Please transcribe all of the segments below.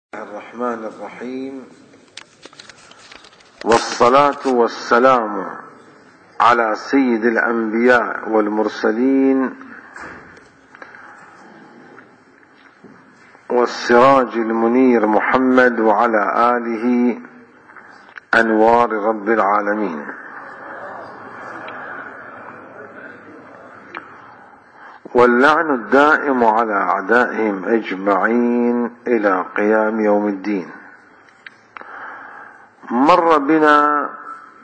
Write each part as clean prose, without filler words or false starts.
الرحمن الرحيم، والصلاة والسلام على سيد الأنبياء والمرسلين والسراج المنير محمد وعلى آله أنوار رب العالمين. واللعن الدائم على أعدائهم أجمعين إلى قيام يوم الدين. مر بنا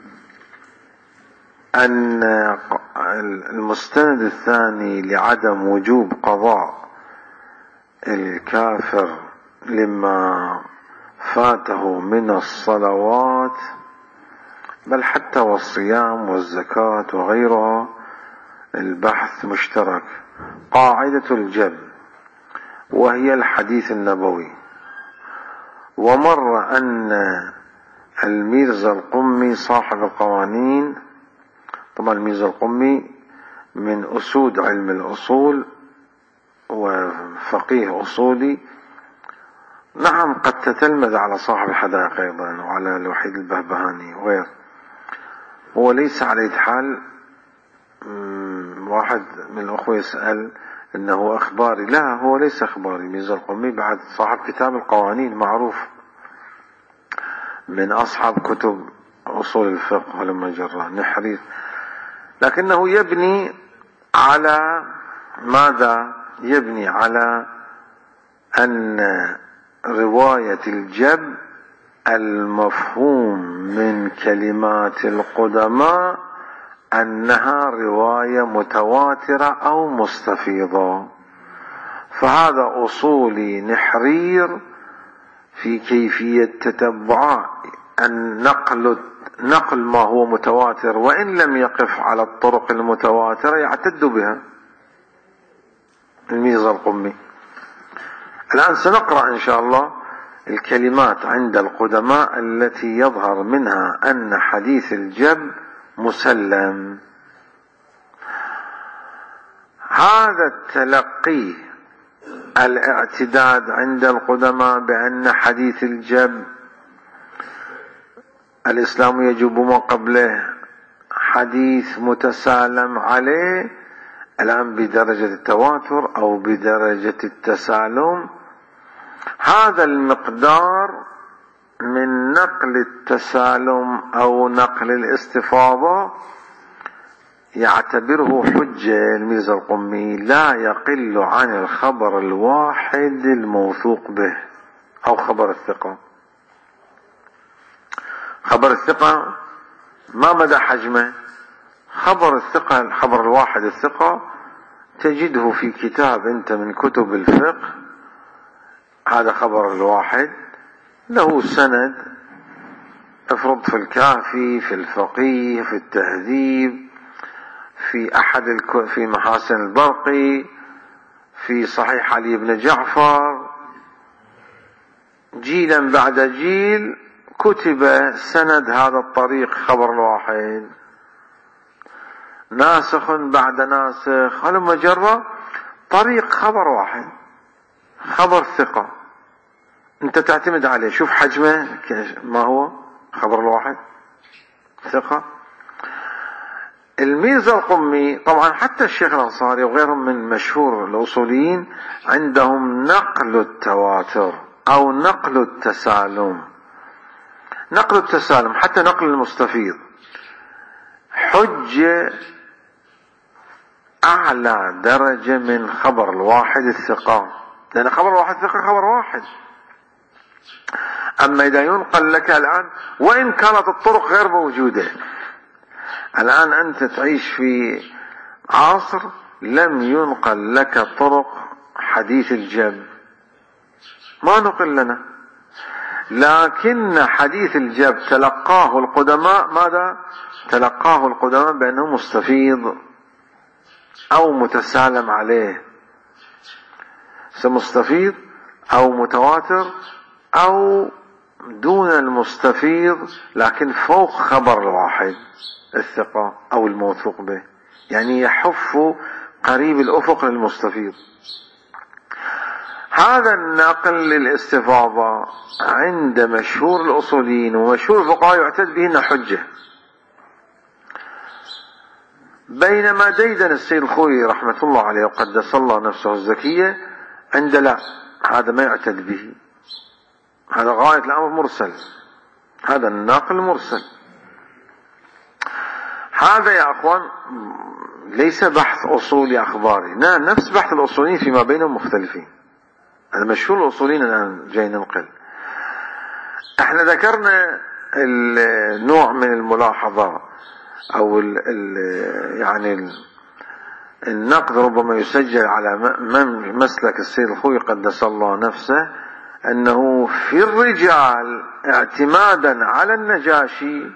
أن المستند الثاني لعدم وجوب قضاء الكافر لما فاته من الصلوات، بل حتى والصيام والزكاة وغيرها، البحث مشترك. قاعدة الجب وهي الحديث النبوي. ومر أن الميرزا القمي صاحب القوانين، طبعا الميرزا القمي من أسود علم الأصول وفقيه أصولي، نعم قد تتلمذ على صاحب الحدائق أيضا وعلى الوحيد البهبهاني وغير. هو ليس على حال واحد من الأخوة يسأل إنه أخباري، لا، هو ليس أخباري. ميرزا القمي بعد صاحب كتاب القوانين معروف من أصحاب كتب أصول الفقه ولما جرى نحرير، لكنه يبني على ماذا؟ يبني على أن رواية الجب المفهوم من كلمات القدماء أنها رواية متواترة أو مستفيضة. فهذا أصولي نحرير في كيفية تتبع نقل ما هو متواتر، وإن لم يقف على الطرق المتواترة يعتد بها الميرزا القمي. الآن سنقرأ إن شاء الله الكلمات عند القدماء التي يظهر منها أن حديث الجب مسلم. هذا التلقي، الاعتداد عند القدماء بأن حديث الجب الإسلام يجب ما قبله حديث متسالم عليه، الآن بدرجة التواتر أو بدرجة التسالم. هذا المقدار من نقل التسالم أو نقل الاستفاضة يعتبره حجة الميرزا القمي، لا يقل عن الخبر الواحد الموثوق به أو خبر الثقة. خبر الثقة ما مدى حجمه؟ خبر الثقة، الخبر الواحد الثقة تجده في كتاب أنت من كتب الفقه، هذا خبر الواحد له سند، افرض في الكافي، في الفقيه، في التهذيب، في في محاسن البرقي، في صحيح علي بن جعفر، جيلا بعد جيل كتب سند هذا الطريق خبر الواحد، ناسخ بعد ناسخ، هلم جرى طريق خبر واحد، خبر ثقة انت تعتمد عليه. شوف حجمه ما هو خبر الواحد ثقة. الميرزا القمي طبعا حتى الشيخ الأنصاري وغيرهم من مشهور الأصوليين عندهم نقل التواتر أو نقل التسالم. نقل التسالم حتى نقل المستفيض حجة أعلى درجة من خبر الواحد الثقة، لأن خبر الواحد ثقة خبر واحد. أما إذا ينقل لك الآن وإن كانت الطرق غير موجودة، الآن أنت تعيش في عصر لم ينقل لك طرق حديث الجب، ما نقل لنا، لكن حديث الجب تلقاه القدماء ماذا؟ تلقاه القدماء بأنه مستفيض أو متسالم عليه، مستفيض أو متواتر أو دون المستفيض لكن فوق خبر الواحد الثقة أو الموثوق به، يعني يحف قريب الأفق للمستفيض. هذا النقل للاستفاضة عند مشهور الأصوليين ومشهور الفقهاء يعتد به انه حجة، بينما ديدن السيد الخوئي رحمة الله عليه وقدس الله نفسه الزكية عند لا، هذا ما يعتد به، هذا غاية الأمر مرسل، هذا الناقل مرسل. هذا يا أخوان ليس بحث أصولي أخباري، نفس بحث الأصوليين فيما بينهم مختلفين. المشهور الأصوليين الآن جاي ننقل. احنا ذكرنا النوع من الملاحظة أو يعني النقد ربما يسجل على مسلك السيد الخوئي قدس الله نفسه، أنه في الرجال اعتمادا على النجاشي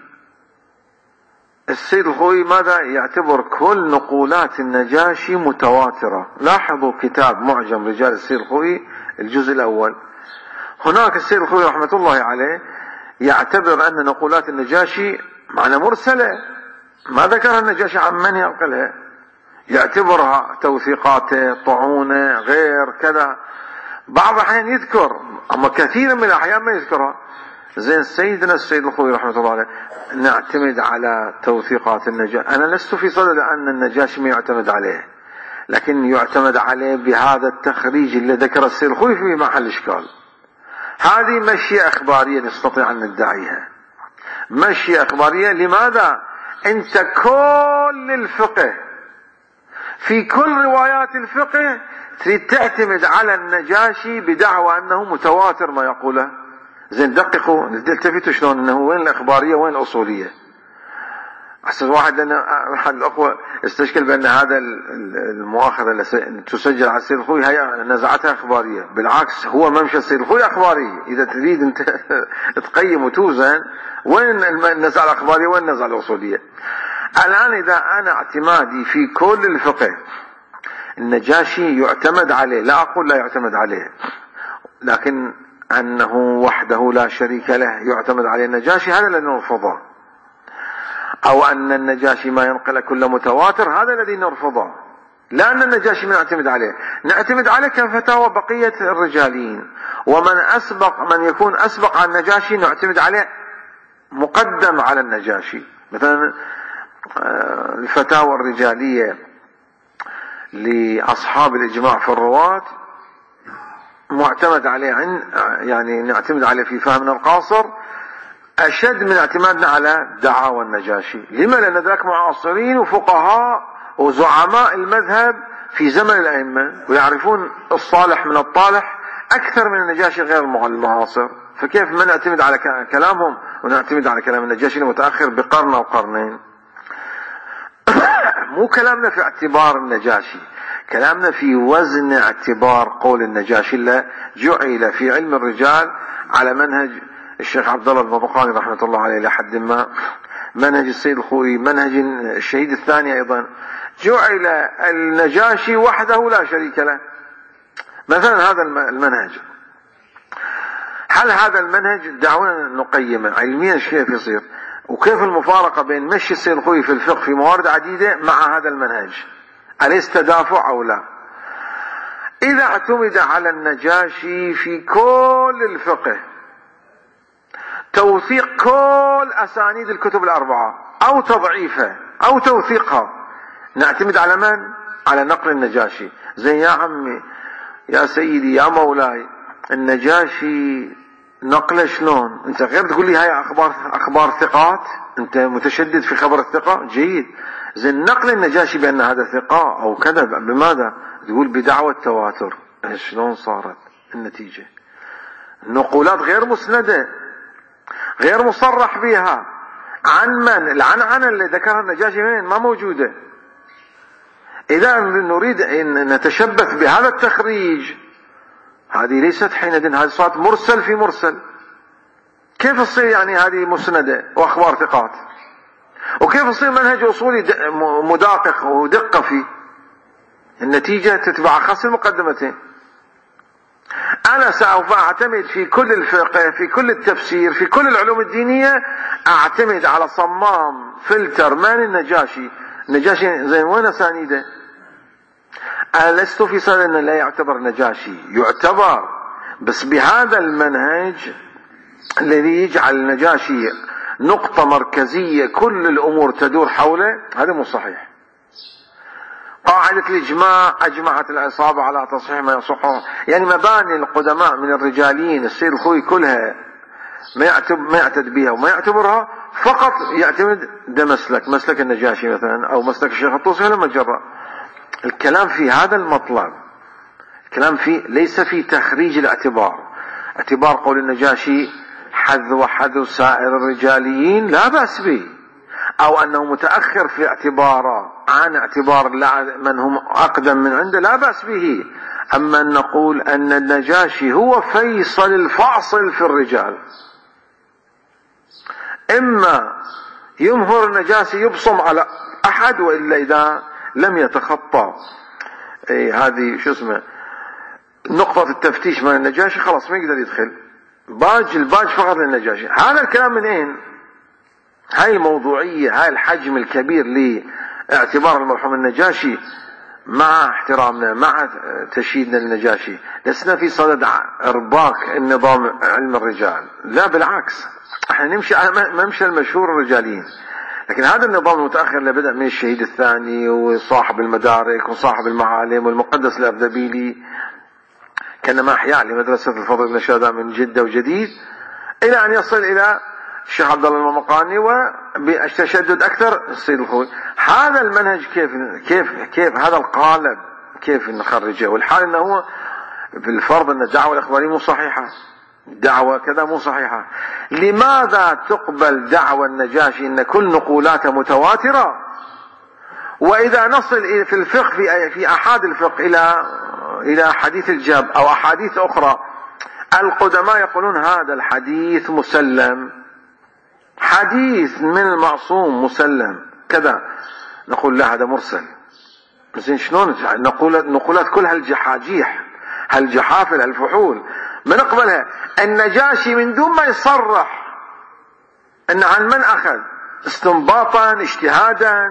السيد الخوئي ماذا يعتبر كل نقولات النجاشي متواترة. لاحظوا كتاب معجم رجال السيد الخوئي الجزء الأول، هناك السيد الخوئي رحمة الله عليه يعتبر أن نقولات النجاشي معنى مرسلة، ما ذكرها النجاشي عن من ينقلها، يعتبرها توثيقاته طعونه غير كذا، بعض الأحيان يذكر أما كثيرا من الأحيان ما يذكرها. زين سيدنا السيد الخوئي رحمة الله عليه نعتمد على توثيقات النجاشي. أنا لست في صدد أن النجاشي ما يعتمد عليه، لكن يعتمد عليه بهذا التخريج اللي ذكر السيد الخوئي في محل إشكال. هذه مشية إخبارية نستطيع أن ندعيها، مشية إخبارية. لماذا؟ أنت كل الفقه في كل روايات الفقه تريد تعتمد على النجاشي بدعوى أنه متواتر ما يقوله. زين دققوا التفتوا شلون أنه وين الإخبارية وين الأصولية. أحسن واحد لأن أحد الأخوة استشكل بأن هذا المؤاخذة اللي تسجل على السيد الخوئي هي نزعتها إخبارية. بالعكس هو ممشى السيد الخوئي أخباري. إذا تريد أنت تقيم وتوزن وين النزعة الأخبارية وين النزعة الأصولية. الآن إذا أنا اعتمادي في كل الفقه النجاشي يعتمد عليه، لا أقول لا يعتمد عليه، لكن أنه وحده لا شريك له يعتمد عليه النجاشي، هذا الذي نرفضه. أو أن النجاشي ما ينقل كل متواتر، هذا الذي نرفضه. لا أن النجاشي ما نعتمد عليه، نعتمد عليه كفتاوى بقية الرجاليين، ومن أسبق من يكون أسبق عن النجاشي نعتمد عليه مقدم على النجاشي. مثلا الفتاوى الرجالية لأصحاب الإجماع في الرواة معتمد عليه يعني نعتمد عليه في فهمنا القاصر أشد من اعتمادنا على دعاوى النجاشي. لما؟ لأن ذلك معاصرين وفقهاء وزعماء المذهب في زمن الأئمة ويعرفون الصالح من الطالح أكثر من النجاشي غير المعاصر، فكيف ما نعتمد على كلامهم ونعتمد على كلام النجاشي المتأخر بقرن أو قرنين؟ مو كلامنا في اعتبار النجاشي، كلامنا في وزن اعتبار قول النجاشي اللي جعل في علم الرجال على منهج الشيخ عبد الله البطقاني رحمة الله عليه لحد ما، منهج السيد الخوئي، منهج الشهيد الثاني أيضا، جعل النجاشي وحده لا شريك له. مثلا هذا المنهج، هل هذا المنهج دعونا نقيمه علميا كيف يصير، وكيف المفارقة بين مشي السيد الخوئي في الفقه في موارد عديدة مع هذا المنهج؟ أليس تدافع أو لا؟ إذا اعتمد على النجاشي في كل الفقه توثيق كل أسانيد الكتب الأربعة أو تضعيفها أو توثيقها، نعتمد على من؟ على نقل النجاشي. زي يا عمي يا سيدي يا مولاي، النجاشي نقله شلون؟ انت غير تقول لي هاي اخبار ثقات، انت متشدد في خبر الثقة، جيد. زين نقل النجاشي بان هذا ثقة او كذا بماذا؟ تقول بدعوى التواتر. شلون صارت النتيجة؟ النقولات غير مسندة غير مصرح بها. عن من؟ العنعنة اللي ذكرها النجاشي من ما موجودة. إذا نريد أن نتشبث بهذا التخريج، هذه ليست حينئذ، هذه صارت مرسل في مرسل. كيف تصير يعني هذه مسندة وأخبار ثقات؟ وكيف يصير منهج أصولي مدقق ودقة فيه؟ النتيجة تتبع خاص المقدمتين. أنا سوف أعتمد في كل الفقه، في كل التفسير، في كل العلوم الدينية، أعتمد على صمام فلتر من النجاشي. النجاشي زين وين أسانيده؟ أنا لست في صدد أن لا يعتبر النجاشي، يعتبر، بس بهذا المنهج الذي يجعل النجاشي نقطة مركزية كل الأمور تدور حوله، هذا مو صحيح. قاعدة الإجماع، أجمعت العصابة على تصحيح ما يصحه، يعني مباني القدماء من الرجاليين السيد الخوي كلها ما يعتد بها وما يعتبرها، فقط يعتمد ده مسلك النجاشي مثلا أو مسلك الشيخ الطوسي لما جرى. الكلام في هذا المطلب، الكلام في ليس في تخريج الاعتبار. اعتبار قول النجاشي حذو سائر الرجاليين لا بأس به، أو أنه متأخر في اعتباره عن اعتبار من هم أقدم من عنده لا بأس به. أما أن نقول أن النجاشي هو فيصل الفاصل في الرجال، إما يمهر النجاشي يبصم على أحد، وإلا إذا لم يتخطى هذه نقطة التفتيش من النجاشي خلاص ما يقدر يدخل، الباج فقط للنجاشي. هذا الكلام من أين؟ هاي الموضوعية، هاي الحجم الكبير لاعتبار المرحوم النجاشي، مع احترامنا مع تشييدنا للنجاشي لسنا في صدد ارباك النظام علم الرجال، لا بالعكس، احنا نمشي على ممشى المشهور الرجاليين. لكن هذا النظام المتأخر اللي بدأ من الشهيد الثاني وصاحب المدارك وصاحب المعالم والمقدس الأردبيلي، كان ما أحياء لمدرسة الفضل بن شهداء من جدة وجديد، إلى أن يصل إلى الشيخ عبد الله المقاني وبالتشدد أكثر السيد الخوي. هذا المنهج كيف هذا القالب كيف نخرجه؟ والحال أنه هو بالفرض أن الدعوة الإخبارية مو صحيحة، دعوة كذا مو صحيحة. لماذا تقبل دعوة النجاشي أن كل نقولاته متواترة، وإذا نصل في الفقه في أحاد الفقه إلى حديث الجاب أو أحاديث أخرى، القدماء يقولون هذا الحديث مسلم، حديث من المعصوم مسلم كذا، نقول لا هذا مرسل. زين شلون نقولات كلها الجحاجيح، هالجحافل الفحول ما نقبلها. النجاشي من دون ما يصرح ان عن من اخذ، استنباطا اجتهادا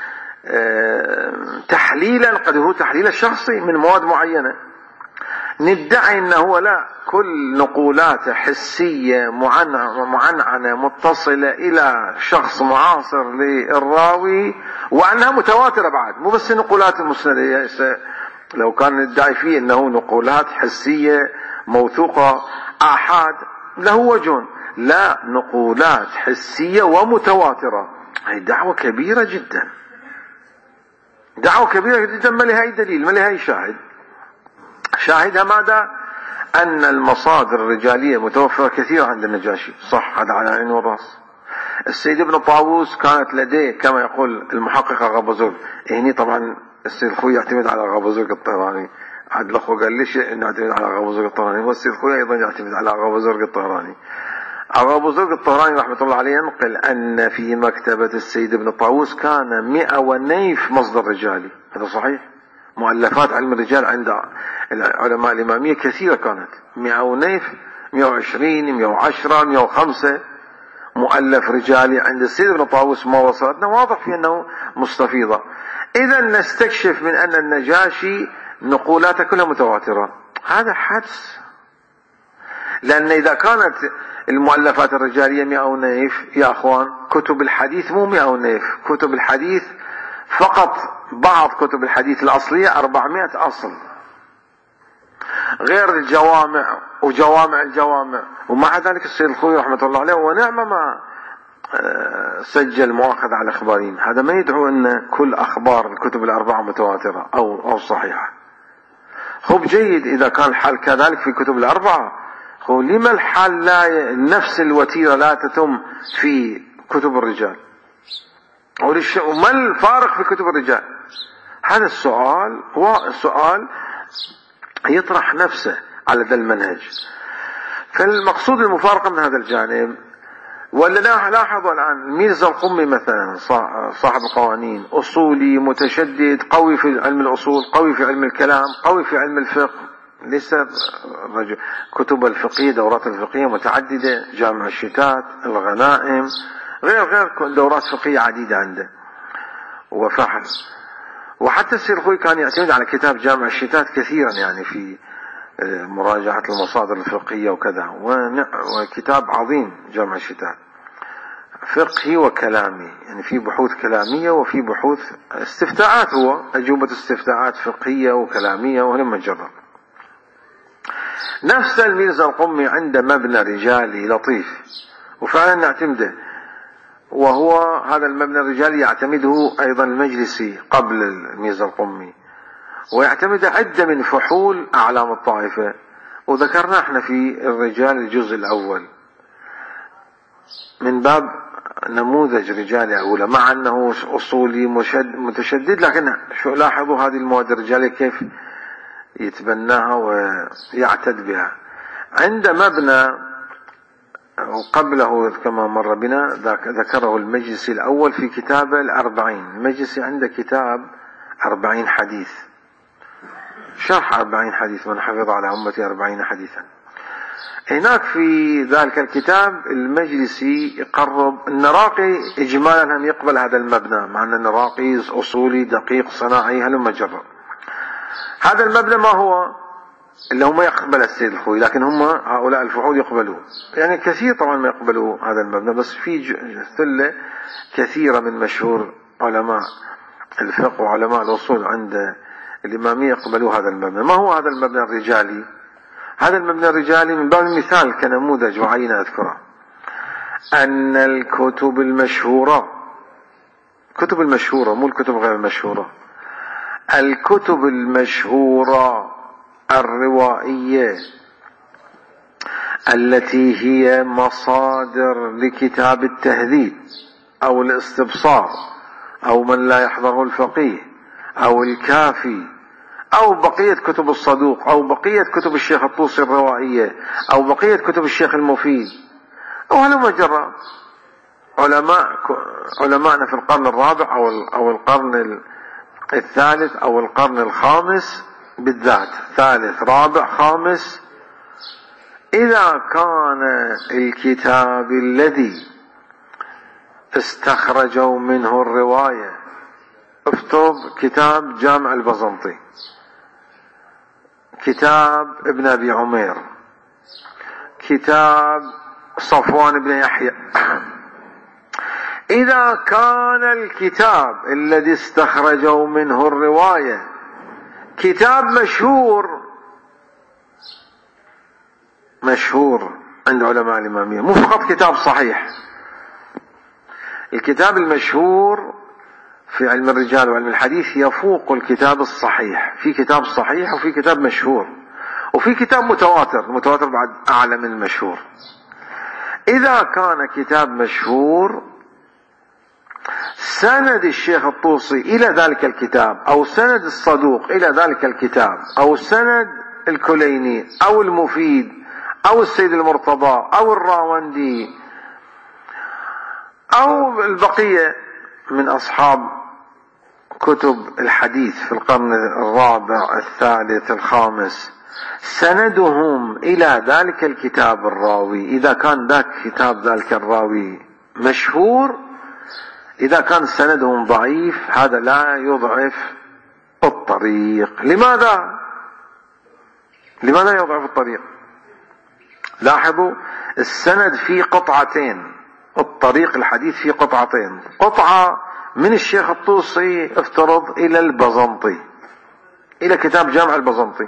تحليلا، قد هو تحليل الشخصي من مواد معينة، ندعي انه هو لا، كل نقولات حسية معنعنة متصلة الى شخص معاصر للراوي، وانها متواترة بعد، مو بس نقولات المسندة. لو كان ندعي فيه انه نقولات حسية موثوقة آحاد له وجه، لا، نقولات حسية ومتواترة. هي دعوة كبيرة جدا، دعوة كبيرة جدا، ما لها أي دليل، ما لها أي شاهد. شاهدها ماذا؟ أن المصادر الرجالية متوفرة كثيرة عند النجاشي، صح، هذا على عين والرأس. السيد ابن طاووس كانت لديه كما يقول المحقق غابوزوق، هني طبعا السيد الخوي يعتمد على غابوزوق الطهراني، عاد الأخوة قال ليش نعتمد على غابوزوق الطهراني، والسيد الخوي أيضا يعتمد على غابوزوق الطهراني. غابوزوق الطهراني رحمة الله عليه ينقل أن في مكتبة السيد ابن طاووس كان 100 ونيف مصدر رجالي، هذا صحيح. مؤلفات علم الرجال عند العلماء الإمامية كثيرة كانت، 100 ونيف، 120، 110، 105 مؤلف رجالي عند السيد ابن طاووس. ما وصلتنا واضح في أنه مستفيضة. إذا نستكشف من أن النجاشي نقولاته كلها متواترة، هذا حدس. لأن إذا كانت المؤلفات الرجالية 100 ونيف يا أخوان، كتب الحديث مو 100 ونيف، كتب الحديث فقط بعض كتب الحديث الأصلية 400 أصل، غير الجوامع وجوامع الجوامع. ومع ذلك السيد الخوي رحمة الله عليه ونعم ما سجل مؤاخذة على الأخبارين. هذا ما يدعو أن كل أخبار الكتب الأربعة متواترة أو صحيحة. خب جيد إذا كان الحال كذلك في كتب الأربعة، خب لما الحال لا نفس الوتيرة لا تتم في كتب الرجال؟ وما الفارق في كتب الرجال؟ هذا السؤال هو سؤال يطرح نفسه على ذا المنهج. فالمقصود المفارقة من هذا الجانب. ولا لاحظوا الآن ميرزا القمي مثلا صاحب القوانين، أصولي متشدد، قوي في علم الأصول، قوي في علم الكلام، قوي في علم الفقه، ليس رجل. كتب الفقهية، دورات الفقهية متعددة، جامع الشتات، الغنائم، غير دورات فقهية عديدة عنده وفحص. وحتى السيد الخوي كان يعتمد على كتاب جامع الشتات كثيرا، يعني في مراجعة المصادر الفقهية وكذا، وكتاب عظيم جامع الشتات فقهي وكلامي، يعني في بحوث كلامية وفي بحوث استفتاءات، هو أجوبة استفتاءات فقهية وكلامية وهلم جرا. نفس الميرزا القمي عنده مبنى رجالي لطيف وفعلا نعتمده، وهو هذا المبنى الرجالي يعتمده أيضا المجلسي قبل الميرزا القمي، ويعتمد عدة من فحول أعلام الطائفة، وذكرنا احنا في الرجال الجزء الأول من باب نموذج رجالي أولى، مع أنه أصولي متشدد، لكن شو لاحظوا هذه المواد الرجالية كيف يتبناها ويعتد بها. عند مبنى وقبله كما مر بنا ذكره المجلسي الأول في كتابه 40. المجلسي عنده كتاب 40 حديث، شرح 40 حديث، من حفظ على أمتي 40 حديثا. هناك في ذلك الكتاب المجلسي يقرب النراقي إجمالا هم يقبل هذا المبنى، مع أن النراقي أصولي دقيق صناعي هلم جرا. هذا المبنى ما هو اللي هم يقبل السيد الخوي، لكن هم هؤلاء الفحول يقبلوه، يعني كثير طبعا ما يقبلوا هذا المبنى، بس في ثلة كثيرة من مشهور علماء الفقه وعلماء الأصول عند الإمامية يقبلوا هذا المبنى. ما هو هذا المبنى الرجالي؟ هذا المبنى الرجالي من باب المثال كنموذج وعينة أذكره، أن الكتب المشهورة، كتب المشهورة مو الكتب غير المشهورة، الكتب المشهورة الروائية التي هي مصادر لكتاب التهذيب أو الاستبصار أو من لا يحضره الفقيه أو الكافي أو بقية كتب الصدوق أو بقية كتب الشيخ الطوسي الروائية أو بقية كتب الشيخ المفيد أو هلم جرا، علماءنا في القرن الرابع أو القرن الثالث أو القرن الخامس بالذات، ثالث رابع خامس، إذا كان الكتاب الذي استخرجوا منه الرواية، افترض كتاب جامع البزنطي، كتاب ابن أبي عمير، كتاب صفوان بن يحيى، إذا كان الكتاب الذي استخرجوا منه الرواية كتاب مشهور عند علماء الإمامية، مو فقط كتاب صحيح، الكتاب المشهور في علم الرجال وعلم الحديث يفوق الكتاب الصحيح، في كتاب صحيح وفي كتاب مشهور وفي كتاب متواتر بعد أعلى من المشهور. إذا كان كتاب مشهور سند الشيخ الطوسي إلى ذلك الكتاب أو سند الصدوق إلى ذلك الكتاب أو سند الكليني أو المفيد أو السيد المرتضى أو الراوندي أو البقية من أصحاب كتب الحديث في القرن الرابع الثالث الخامس، سندهم إلى ذلك الكتاب الراوي، إذا كان ذاك كتاب ذلك الراوي مشهور، إذا كان سندهم ضعيف هذا لا يضعف الطريق. لماذا يضعف الطريق؟ لاحظوا السند فيه قطعتين، الطريق الحديث فيه قطعتين، قطعة من الشيخ الطوسي افترض إلى البزنطي، إلى كتاب جامع البزنطي،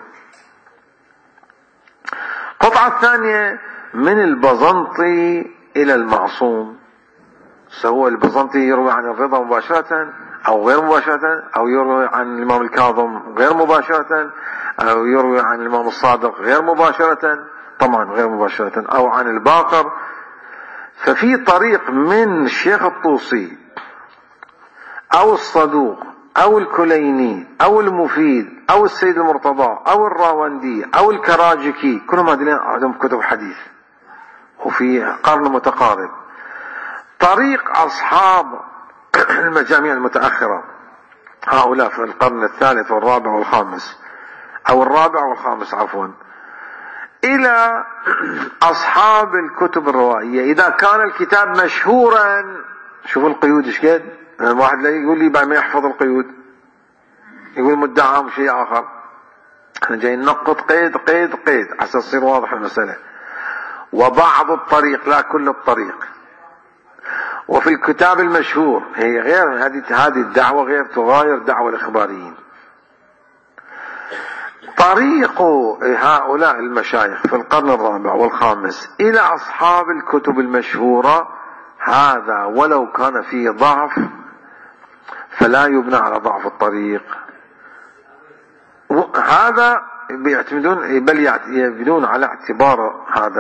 قطعة الثانية من البزنطي إلى المعصوم، سواء البزنطي يروي عن الرضا مباشرة أو غير مباشرة، أو يروي عن الإمام الكاظم غير مباشرة، أو يروي عن الإمام الصادق غير مباشرة، طبعا غير مباشرة، أو عن الباقر. ففي طريق من الشيخ الطوسي أو الصدوق أو الكليني أو المفيد أو السيد المرتضى أو الراوندي أو الكراجكي، كلهم هذين عندهم كتب حديث وفي قرن متقارب. طريق أصحاب المجاميع المتأخرة هؤلاء في القرن الثالث والرابع والخامس أو الرابع والخامس عفوا، إلى أصحاب الكتب الروائية، إذا كان الكتاب مشهورا، شوفوا القيود ايش قد، الواحد لا يقول لي بعد ما يحفظ القيود، يقول مدعى عام شيء آخر. احنا جايين ننقط قيد قيد قيد عشان تصير واضح المسألة. وبعض الطريق، لا كل الطريق. وفي الكتاب المشهور، هي غير هذه الدعوة، غير تغاير دعوة الإخباريين. طريق هؤلاء المشايخ في القرن الرابع والخامس إلى أصحاب الكتب المشهورة، هذا ولو كان فيه ضعف فلا يبنى على ضعف الطريق. هذا بيعتمدون، بل يبنون على اعتبار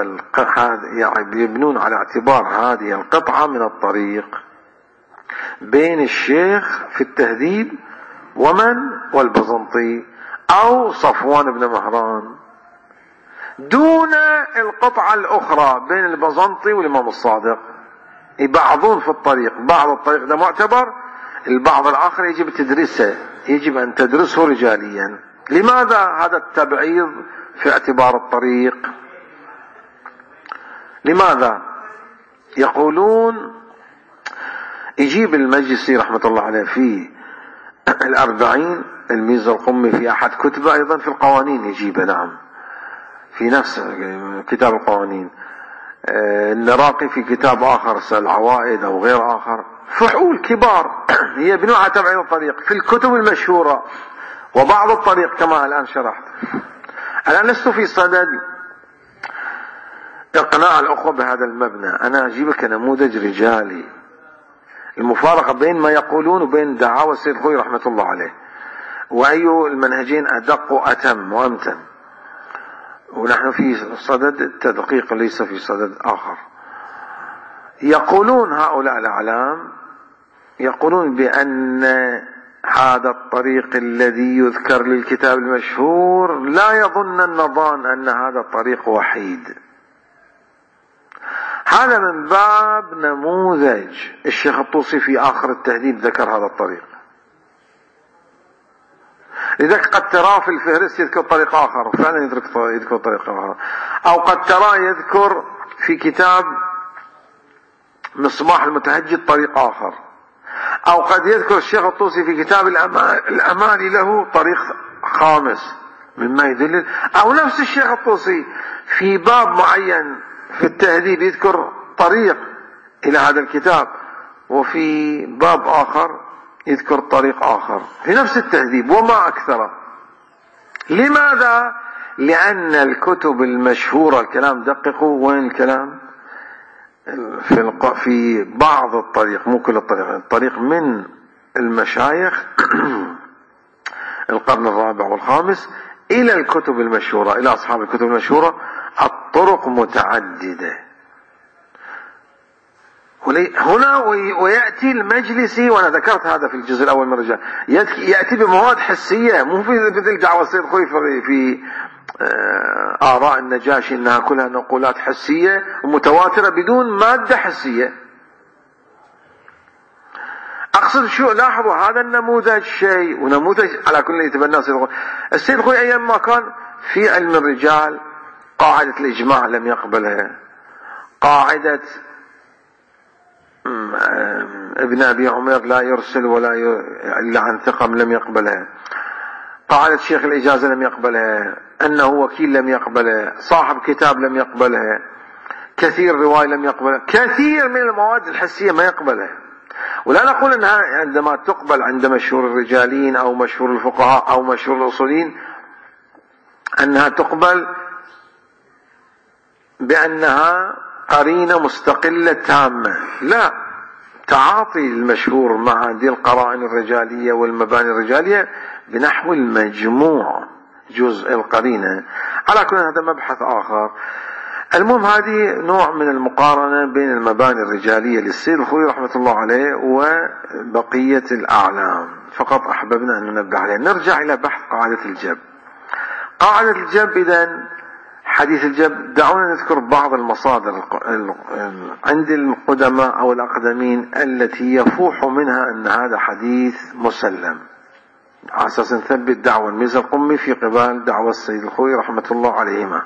يبنون على اعتبار هذه القطعة من الطريق بين الشيخ في التهذيب والبزنطي أو صفوان بن مهران، دون القطعة الأخرى بين البزنطي والإمام الصادق. يبعضون في الطريق، بعض الطريق ده معتبر، البعض الآخر يجب تدرسه، يجب أن تدرسه رجاليا. لماذا هذا التبعيض في اعتبار الطريق؟ لماذا؟ يقولون، يجيب المجلسي رحمة الله عليه في 40 الميزة القمي في أحد كتبه، أيضا في القوانين يجيبه، نعم، في نفس كتاب القوانين. النراقي في كتاب آخر العوائد أو غير آخر، فحول كبار يبنون على تبعيض الطريق في الكتب المشهورة وبعض الطريق كما الآن شرحت. الآن لست في صدد إقناع الأخوة بهذا المبنى، أنا أجيبك نموذج رجالي، المفارقة بين ما يقولون وبين دعاوى السيد الخوئي رحمة الله عليه، وأي المنهجين أدق وأتم وأمتن. ونحن في صدد التدقيق ليس في صدد آخر. يقولون هؤلاء الأعلام، يقولون بأن هذا الطريق الذي يذكر للكتاب المشهور لا يظن النظان أن هذا الطريق وحيد. هذا من باب نموذج. الشيخ الطوسي في آخر التهذيب ذكر هذا الطريق، لذلك قد تراه في الفهرس يذكر طريق آخر، فعلا يذكر طريق آخر، أو قد تراه يذكر في كتاب مصباح المتهجد طريق آخر، أو قد يذكر الشيخ الطوسي في كتاب الأماني له طريق خامس، مما يدل. أو نفس الشيخ الطوسي في باب معين في التهذيب يذكر طريق إلى هذا الكتاب، وفي باب آخر يذكر طريق آخر في نفس التهذيب وما أكثره. لماذا؟ لأن الكتب المشهورة، الكلام دققوا، وين الكلام؟ في بعض الطريق، مو كل الطريق من المشايخ القرن الرابع والخامس إلى الكتب المشهورة، إلى أصحاب الكتب المشهورة، الطرق متعددة. هنا ويأتي المجلسي، وأنا ذكرت هذا في الجزء الأول من الرجال، يأتي بمواد حسية، مو مثل دعوة السيد الخوئي في آراء النجاشي إنها كلها نقولات حسية ومتواترة بدون مادة حسية. أقصد شو، لاحظوا هذا النموذج شيء، ونموذج على كل يتبناه السيد الخوئي أيام ما كان في علم الرجال قاعدة الإجماع لم يقبلها، قاعدة ابن أبي عمر لا يرسل ولا إلا عن ثقة لم يقبلها، قاعدة شيخ الإجازة لم يقبلها، أنه وكيل لم يقبلها، صاحب كتاب لم يقبلها، كثير رواية لم يقبلها، كثير من المواد الحسية ما يقبلها. ولا نقول أنها عندما تقبل عند مشهور الرجالين أو مشهور الفقهاء أو مشهور الأصولين أنها تقبل بأنها قرينة مستقلة تامة، لا، تعاطي المشهور مع هذه القرائن الرجالية والمباني الرجالية بنحو المجموع جزء القرينة. على كل هذا مبحث آخر. المهم هذه نوع من المقارنة بين المباني الرجالية للسيد الخوئي رحمة الله عليه وبقية الأعلام، فقط أحببنا أن ننبه عليه. نرجع إلى بحث قاعدة الجب. قاعدة الجب، إذن حديث الجب، دعونا نذكر بعض المصادر عند القدماء أو الأقدمين التي يفوح منها أن هذا حديث مسلم، على أساس نثبت دعوة الميزة القمي في قبال دعوة السيد الخوئي رحمة الله عليهما.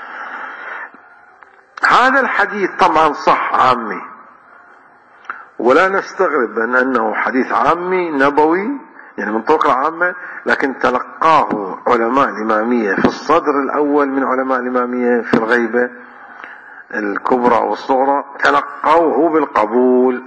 هذا الحديث طبعا صح عامي، ولا نستغرب أنه حديث عامي نبوي يعني من طرق العامة، لكن تلقاه علماء الإمامية في الصدر الأول من علماء الإمامية في الغيبة الكبرى والصغرى، تلقوه بالقبول.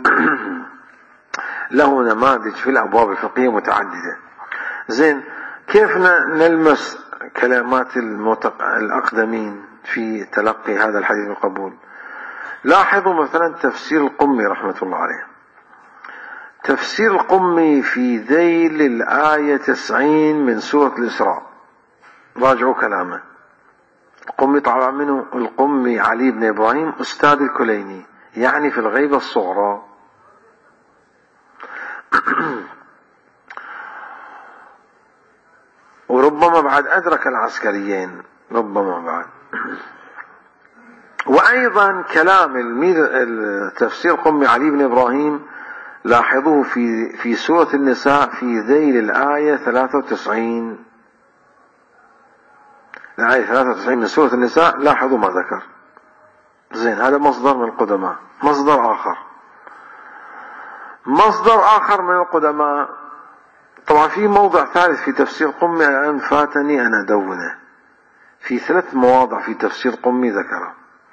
له نماذج في الأبواب الفقهية متعددة. زين، كيف نلمس كلمات الأقدمين في تلقي هذا الحديث بالقبول؟ لاحظوا مثلا تفسير القمي رحمة الله عليه. تفسير القمي في ذيل الآية 90 من سورة الإسراء، راجعوا كلامه. القمي طبعا منه القمي علي بن إبراهيم أستاذ الكليني، يعني في الغيبة الصغرى. وربما بعد أدرك العسكريين، ربما بعد. وأيضا كلام التفسير القمي علي بن إبراهيم لاحظوه في سورة النساء في ذيل الآية 93. الآية 93 من سورة النساء، لاحظوا ما ذكر. زين، هذا مصدر من القدماء. مصدر آخر من القدماء، طبعا في موضع ثالث في تفسير قمي الآن فاتني أن أدونه، في 3 مواضع في تفسير قمي ذكره.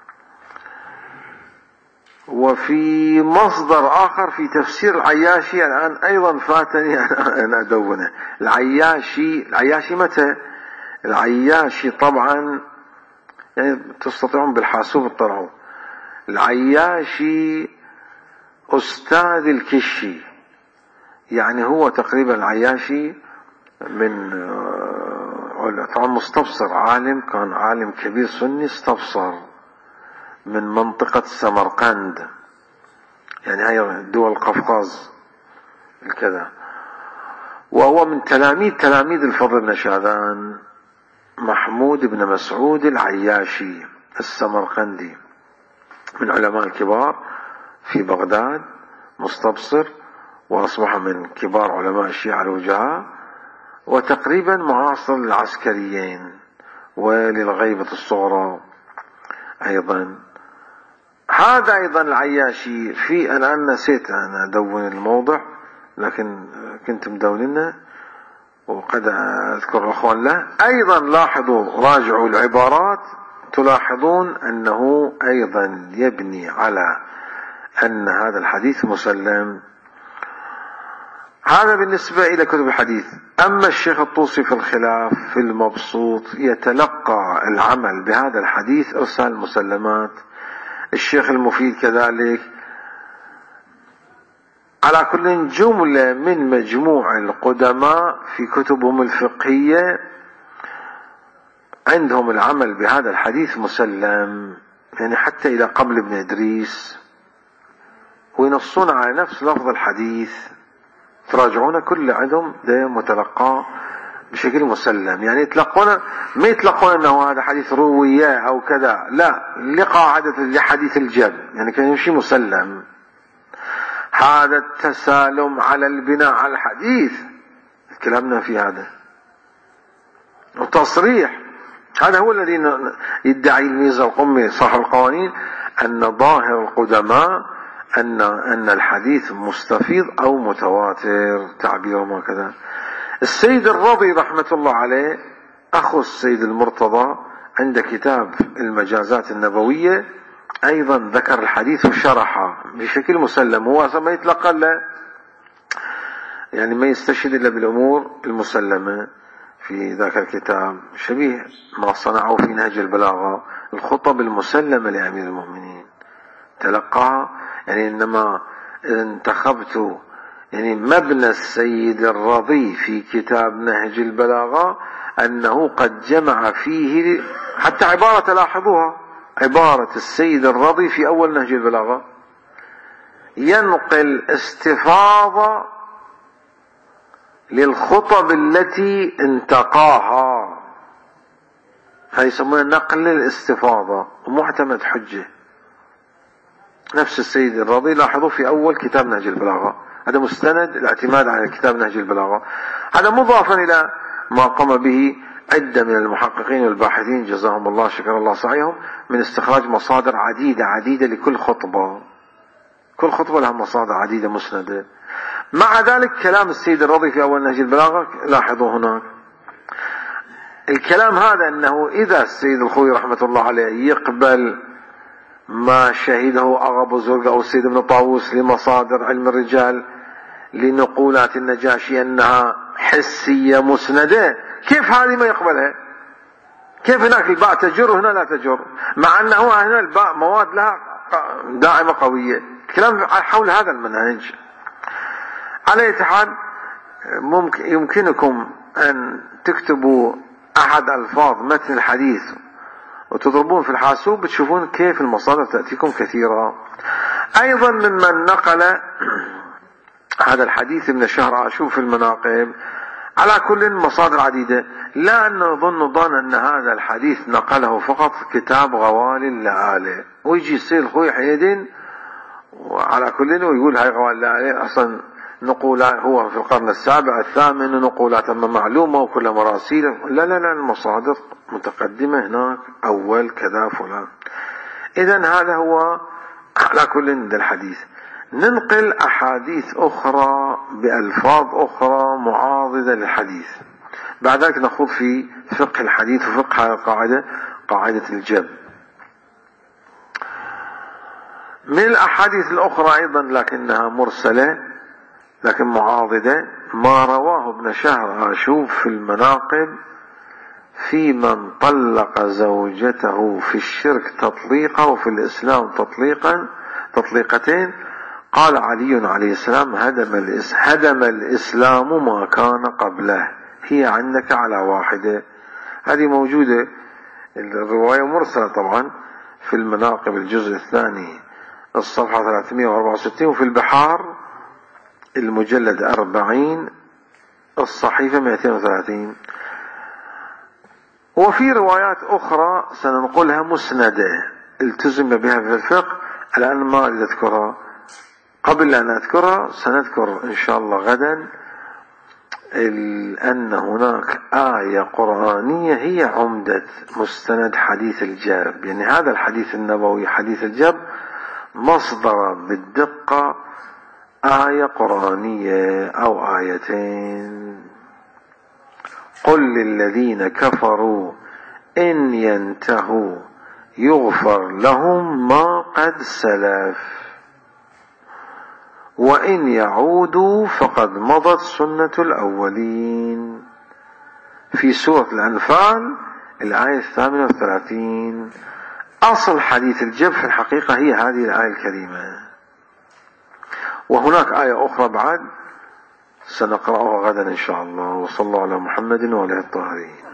وفي مصدر آخر في تفسير العياشي الآن أيضا فاتني أن أدونه. العياشي متى؟ العياشي طبعا يعني تستطيعون بالحاسوب تطلعوا. العياشي أستاذ الكشي، يعني هو تقريبا العياشي من طبعا مستبصر، عالم، كان عالم كبير سني استبصر من منطقة سمرقند، يعني هاي دول القفقاز الكذا. وهو من تلاميذ الفضل بن شاذان محمود بن مسعود العياشي السمرقندي، من علماء الكبار في بغداد، مستبصر، وأصبح من كبار علماء الشيعة الوجهاء، وتقريبا معاصر للعسكريين وللغيبة الصغرى أيضا. هذا أيضا العياشي في، الآن نسيت أنا أدون الموضع، لكن كنت مدوننه وقد أذكر الأخوان له. أيضا لاحظوا، راجعوا العبارات، تلاحظون أنه أيضا يبني على أن هذا الحديث مسلم. هذا بالنسبة إلى كتب الحديث. أما الشيخ الطوسي في الخلاف في المبسوط يتلقى العمل بهذا الحديث إرسال المسلمات. الشيخ المفيد كذلك. على كل جملة من مجموع القدماء في كتبهم الفقهية عندهم العمل بهذا الحديث مسلم، يعني حتى إلى قبل ابن إدريس، وينصون على نفس لفظ الحديث. تراجعون كل عندهم ده متلقى بشكل مسلم، يعني ما يتلقون أنه هذا حديث روية أو كذا، لا، لقاعدة لحديث الجب، يعني كان يمشي مسلم. هذا التسالم على البناء على الحديث كلامنا في هذا، وتصريح. هذا هو الذي يدعي الميزة القمي صاحب القوانين، أن ظاهر القدماء أن الحديث مستفيض أو متواتر، تعبيرهم هكذا. السيد الرضي رحمة الله عليه أخو السيد المرتضى عند كتاب المجازات النبوية أيضا ذكر الحديث وشرحه بشكل مسلم. هو ما يتلقى له، يعني ما يستشهد إلا بالأمور المسلمة في ذاك الكتاب، شبيه ما صنعوا في نهج البلاغة، الخطب المسلمة لأمير المؤمنين تلقاها. يعني إنما انتخبت يعني مبنى السيد الرضي في كتاب نهج البلاغة أنه قد جمع فيه حتى عبارة، لاحظوها، عبارة السيد الرضي في أول نهج البلاغة ينقل استفاضة للخطب التي انتقاها، هذا يسمونه نقل الاستفاضة ومعتمد حجة. نفس السيد الرضي لاحظوا في أول كتاب نهج البلاغة، هذا مستند الاعتماد على كتاب نهج البلاغة. هذا مضافا إلى ما قام به عدة من المحققين والباحثين جزاهم الله شكر الله سعيهم من استخراج مصادر عديدة لكل خطبة. كل خطبة لها مصادر عديدة مسندة. مع ذلك كلام السيد الرضي في أول نهج البلاغة لاحظوا هناك الكلام هذا أنه إذا السيد الخوي رحمة الله عليه يقبل ما شهده أغا زرق أو السيد ابن طاووس لمصادر علم الرجال لنقولات النجاشي أنها حسية مسندة، كيف هذه ما يقبلها؟ كيف هناك الباء تجر وهنا لا تجر، مع أنه هنا الباء مواد لها دائمة قوية؟ الكلام حول هذا المنهج. على أي حال يمكنكم أن تكتبوا أحد ألفاظ متن الحديث وتضربون في الحاسوب بتشوفون كيف المصادر تأتيكم كثيرة. أيضا ممن نقل هذا الحديث من الشهر عاشور في المناقب، على كل مصادر عديدة، لا أن نظن أن هذا الحديث نقله فقط كتاب غوالي اللآلئ ويجي يصير خوي حيدين وعلى كل ويقول هاي غوالي اللآلئ أصلا نقولات هو في القرن السابع الثامن نقولات معلومة وكل مراسيل. لا لا لا، المصادر متقدمة هناك أول كذا فلان. إذن هذا هو على كل الحديث. ننقل أحاديث أخرى بألفاظ أخرى معاضدة للحديث، بعد ذلك نخوض في فقه الحديث وفقه هذه القاعدة، قاعدة الجب. من الأحاديث الأخرى أيضا لكنها مرسلة لكن معاضدة، ما رواه ابن شهر عاشوب في المناقب في من طلق زوجته في الشرك تطليقة وفي الإسلام تطليقتين، قال علي عليه السلام هدم الإسلام ما كان قبله، هي عندك على واحدة. هذه موجودة الرواية مرسلة طبعا في المناقب الجزء الثاني الصفحة 364، وفي البحار المجلد 40 الصحيفة 230. وفي روايات أخرى سننقلها مسندة التزم بها في الفقه، الآن ما أريد أذكرها. قبل أن أذكرها سنذكر إن شاء الله غدا أن هناك آية قرآنية هي عمدة مستند حديث الجاب، يعني هذا الحديث النبوي حديث الجاب مصدر بالدقة آية قرآنية أو آيتين. قل للذين كفروا إن ينتهوا يغفر لهم ما قد سلف وإن يعودوا فقد مضت سنة الأولين، في سورة الأنفال الآية 38. أصل حديث الجب في الحقيقة هي هذه الآية الكريمة، وهناك آية أخرى بعد سنقرأها غدا إن شاء الله. وصلى الله على محمد وعلى آله الطاهرين.